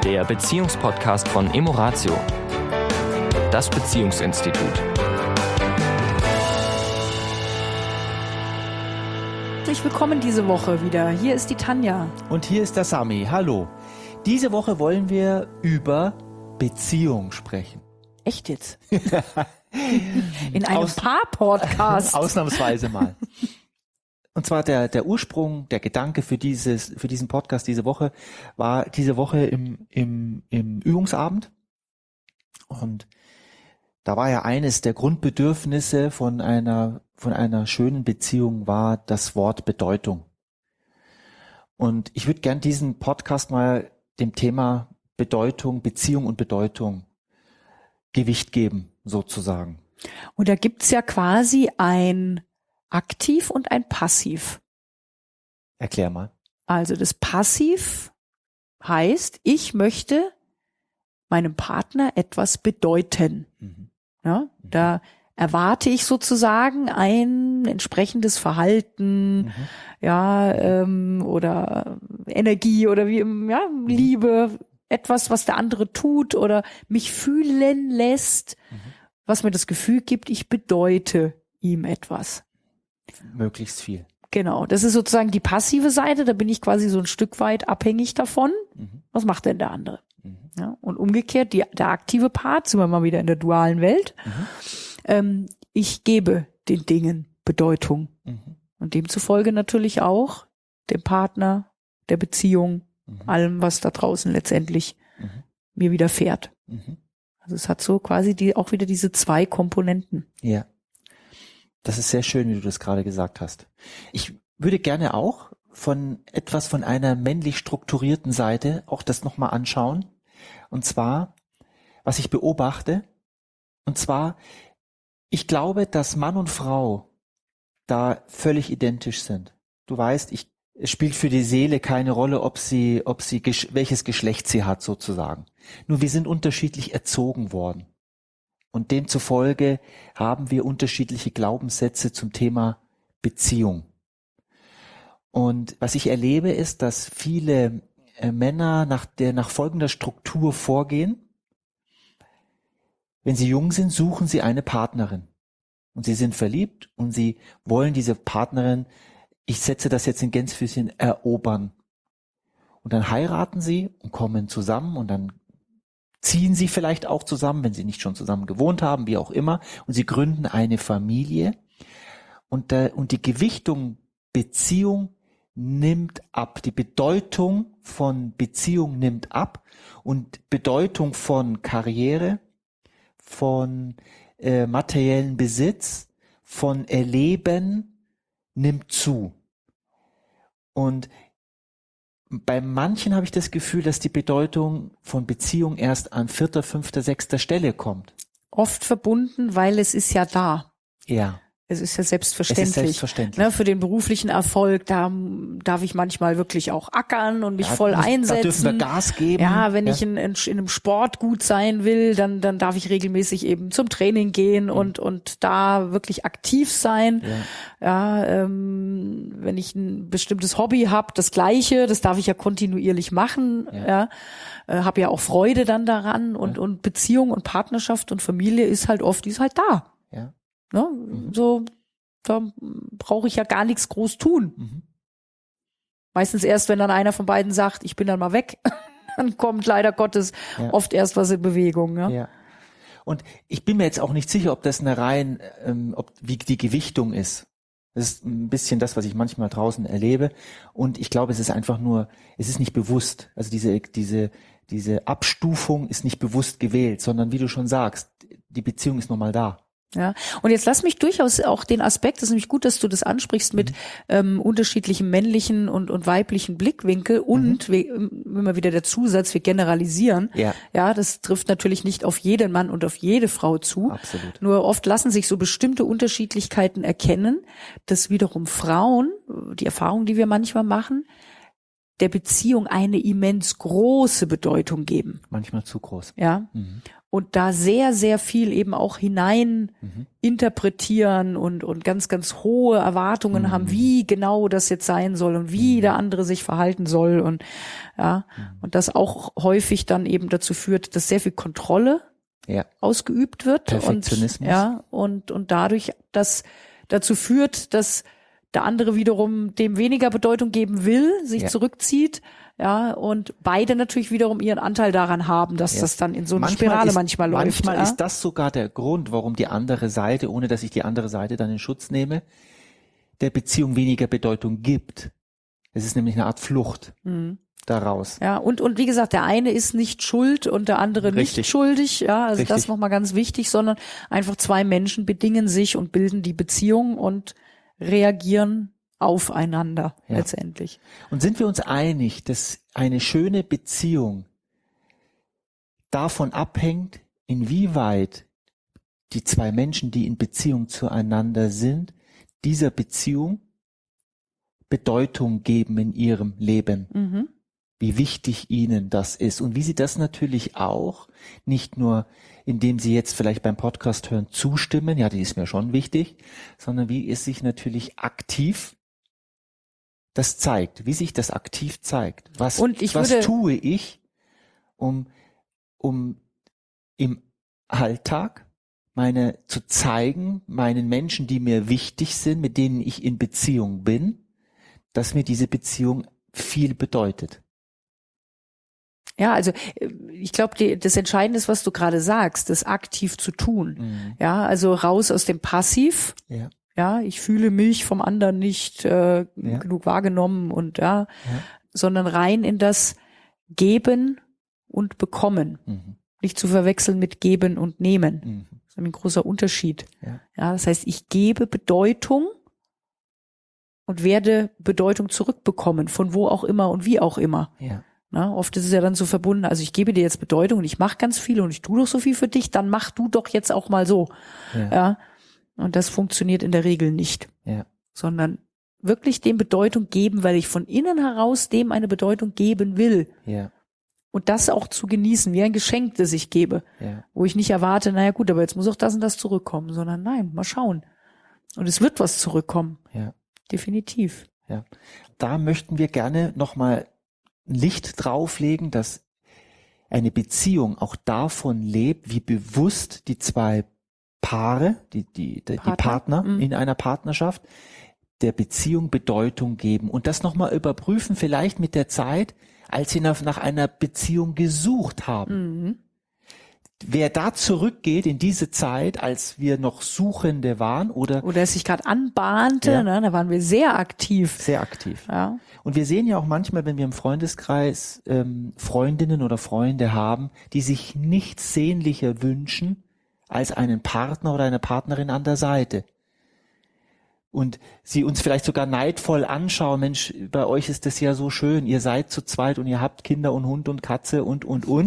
der Beziehungspodcast von Emoratio, das Beziehungsinstitut. Herzlich willkommen diese Woche wieder. Hier ist die Tanja. Und hier ist der Sami. Hallo. Diese Woche wollen wir über Beziehung sprechen. Echt jetzt? In einem Paar-Podcast. Ausnahmsweise mal. Und zwar der Ursprung, der Gedanke für diesen Podcast diese Woche war diese Woche im Übungsabend. Und da war ja eines der Grundbedürfnisse von einer schönen Beziehung war das Wort Bedeutung. Und ich würde gern diesen Podcast mal dem Thema Bedeutung, Beziehung und Bedeutung Gewicht geben, sozusagen. Und da gibt's ja quasi ein Aktiv und ein Passiv. Erklär mal. Also das Passiv heißt, ich möchte meinem Partner etwas bedeuten. Mhm. Ja, da erwarte ich sozusagen ein entsprechendes Verhalten, oder Energie oder Liebe, etwas, was der andere tut oder mich fühlen lässt, was mir das Gefühl gibt, ich bedeute ihm etwas. Möglichst viel. Genau, das ist sozusagen die passive Seite, da bin ich quasi so ein Stück weit abhängig davon. Was macht denn der andere? Ja, und umgekehrt, der aktive Part, sind wir mal wieder in der dualen Welt, ich gebe den Dingen Bedeutung. Und demzufolge natürlich auch dem Partner, der Beziehung, allem, was da draußen letztendlich mir widerfährt. Also es hat so quasi auch wieder diese zwei Komponenten. Ja. Das ist sehr schön, wie du das gerade gesagt hast. Ich würde gerne auch von einer männlich strukturierten Seite auch das nochmal anschauen. Und zwar, was ich beobachte, und zwar, ich glaube, dass Mann und Frau da völlig identisch sind. Du weißt, es spielt für die Seele keine Rolle, welches Geschlecht sie hat, sozusagen. Nur wir sind unterschiedlich erzogen worden. Und demzufolge haben wir unterschiedliche Glaubenssätze zum Thema Beziehung. Und was ich erlebe, ist, dass viele Männer nach folgender Struktur vorgehen. Wenn sie jung sind, suchen sie eine Partnerin. Und sie sind verliebt und sie wollen diese Partnerin, ich setze das jetzt in Gänsefüßchen, erobern. Und dann heiraten sie und kommen zusammen und dann ziehen sie vielleicht auch zusammen, wenn sie nicht schon zusammen gewohnt haben, wie auch immer, und sie gründen eine Familie. Und die Gewichtung Beziehung nimmt ab. Die Bedeutung von Beziehung nimmt ab und Bedeutung von Karriere, von materiellen Besitz, von Erleben nimmt zu. Und bei manchen habe ich das Gefühl, dass die Bedeutung von Beziehung erst an 4., 5., 6. Stelle kommt. Oft verbunden, weil es ist ja da. Ja. Es ist ja selbstverständlich. Es ist selbstverständlich. Ne, für den beruflichen Erfolg, da darf ich manchmal wirklich auch ackern und mich voll einsetzen. Da dürfen wir Gas geben. Ja, wenn ich in einem Sport gut sein will, dann darf ich regelmäßig eben zum Training gehen und da wirklich aktiv sein. Ja, wenn ich ein bestimmtes Hobby habe, das Gleiche, das darf ich ja kontinuierlich machen. Ja, habe ja auch Freude dann daran und Beziehung und Partnerschaft und Familie ist halt da. Ja. Ne? So, da brauche ich ja gar nichts groß tun. Meistens erst, wenn dann einer von beiden sagt, ich bin dann mal weg, dann kommt leider Gottes oft erst was in Bewegung. Ne? Ja. Und ich bin mir jetzt auch nicht sicher, ob das wie die Gewichtung ist. Das ist ein bisschen das, was ich manchmal draußen erlebe. Und ich glaube, es ist nicht bewusst. Also diese Abstufung ist nicht bewusst gewählt, sondern wie du schon sagst, die Beziehung ist nochmal da. Ja, und jetzt lass mich durchaus auch den Aspekt, das ist nämlich gut, dass du das ansprichst, mit unterschiedlichen männlichen und weiblichen Blickwinkel und immer wieder der Zusatz, wir generalisieren. Ja, das trifft natürlich nicht auf jeden Mann und auf jede Frau zu. Absolut. Nur oft lassen sich so bestimmte Unterschiedlichkeiten erkennen, dass wiederum Frauen, die Erfahrung, die wir manchmal machen, der Beziehung eine immens große Bedeutung geben. Manchmal zu groß. Ja. und da sehr, sehr viel eben auch hinein interpretieren und ganz, ganz hohe Erwartungen haben, wie genau das jetzt sein soll und wie der andere sich verhalten soll und und das auch häufig dann eben dazu führt, dass sehr viel Kontrolle ausgeübt wird Perfektionismus. Und dadurch das dazu führt, dass der andere wiederum dem weniger Bedeutung geben will, sich zurückzieht, und beide natürlich wiederum ihren Anteil daran haben, dass das dann in so eine Spirale manchmal läuft. Manchmal ist das sogar der Grund, warum die andere Seite, ohne dass ich die andere Seite dann in Schutz nehme, der Beziehung weniger Bedeutung gibt. Es ist nämlich eine Art Flucht daraus. Ja, und wie gesagt, der eine ist nicht schuld und der andere nicht schuldig, also das nochmal ganz wichtig, sondern einfach zwei Menschen bedingen sich und bilden die Beziehung und reagieren aufeinander letztendlich. Und sind wir uns einig, dass eine schöne Beziehung davon abhängt, inwieweit die zwei Menschen, die in Beziehung zueinander sind, dieser Beziehung Bedeutung geben in ihrem Leben? Wie wichtig ihnen das ist und wie sie das natürlich auch, nicht nur indem sie jetzt vielleicht beim Podcast hören, zustimmen, die ist mir schon wichtig, sondern wie es sich natürlich aktiv das zeigt, wie sich das aktiv zeigt. Was tue ich, um im Alltag zu zeigen, meinen Menschen, die mir wichtig sind, mit denen ich in Beziehung bin, dass mir diese Beziehung viel bedeutet. Ja, also ich glaube, das Entscheidende ist, was du gerade sagst, das aktiv zu tun. Also raus aus dem Passiv. Ich fühle mich vom anderen nicht genug wahrgenommen und sondern rein in das Geben und Bekommen. Nicht zu verwechseln mit Geben und Nehmen. Das ist ein großer Unterschied. Das heißt, ich gebe Bedeutung und werde Bedeutung zurückbekommen, von wo auch immer und wie auch immer. Oft ist es ja dann so verbunden, also ich gebe dir jetzt Bedeutung und ich mache ganz viel und ich tue doch so viel für dich, dann mach du doch jetzt auch mal so. Und das funktioniert in der Regel nicht. Sondern wirklich dem Bedeutung geben, weil ich von innen heraus dem eine Bedeutung geben will. Und das auch zu genießen, wie ein Geschenk, das ich gebe. Wo ich nicht erwarte, naja gut, aber jetzt muss auch das und das zurückkommen, sondern nein, mal schauen. Und es wird was zurückkommen. Definitiv. Da möchten wir gerne nochmal Licht drauflegen, dass eine Beziehung auch davon lebt, wie bewusst die zwei Paare, die Partner in einer Partnerschaft, der Beziehung Bedeutung geben und das nochmal überprüfen, vielleicht mit der Zeit, als sie nach einer Beziehung gesucht haben. Wer da zurückgeht in diese Zeit, als wir noch Suchende waren oder es sich gerade anbahnte, da waren wir sehr aktiv. Sehr aktiv. Und wir sehen ja auch manchmal, wenn wir im Freundeskreis Freundinnen oder Freunde haben, die sich nichts sehnlicher wünschen, als einen Partner oder eine Partnerin an der Seite. Und sie uns vielleicht sogar neidvoll anschauen, Mensch, bei euch ist das ja so schön, ihr seid zu zweit und ihr habt Kinder und Hund und Katze und.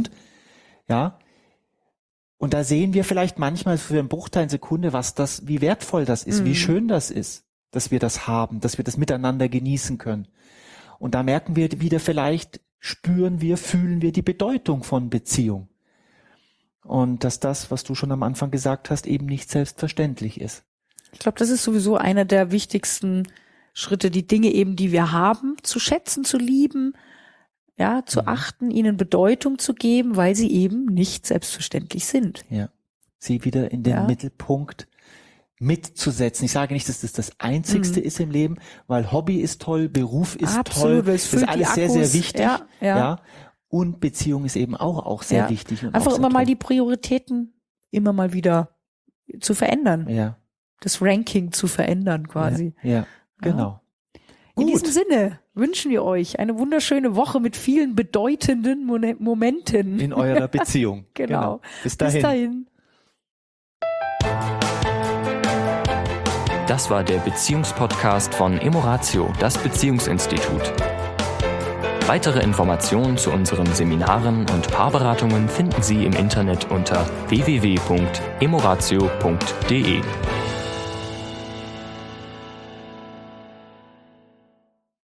Und da sehen wir vielleicht manchmal für einen Bruchteil einer Sekunde, wie wertvoll das ist, wie schön das ist, dass wir das haben, dass wir das miteinander genießen können. Und da merken wir wieder vielleicht, fühlen wir die Bedeutung von Beziehung. Und dass das, was du schon am Anfang gesagt hast, eben nicht selbstverständlich ist. Ich glaube, das ist sowieso einer der wichtigsten Schritte, die Dinge eben, die wir haben, zu schätzen, zu lieben, zu achten, ihnen Bedeutung zu geben, weil sie eben nicht selbstverständlich sind. Sie wieder in den Mittelpunkt mitzusetzen. Ich sage nicht, dass das Einzigste ist im Leben, weil Hobby ist toll, Beruf ist toll, das ist alles sehr, sehr wichtig. Und Beziehung ist eben auch sehr wichtig. Und einfach auch immer toll. mal die Prioritäten immer mal wieder zu verändern. Das Ranking zu verändern quasi. Genau. In diesem Sinne wünschen wir euch eine wunderschöne Woche mit vielen bedeutenden Momenten. In eurer Beziehung. Genau. Bis dahin. Das war der Beziehungspodcast von Emoratio, das Beziehungsinstitut. Weitere Informationen zu unseren Seminaren und Paarberatungen finden Sie im Internet unter www.emoratio.de.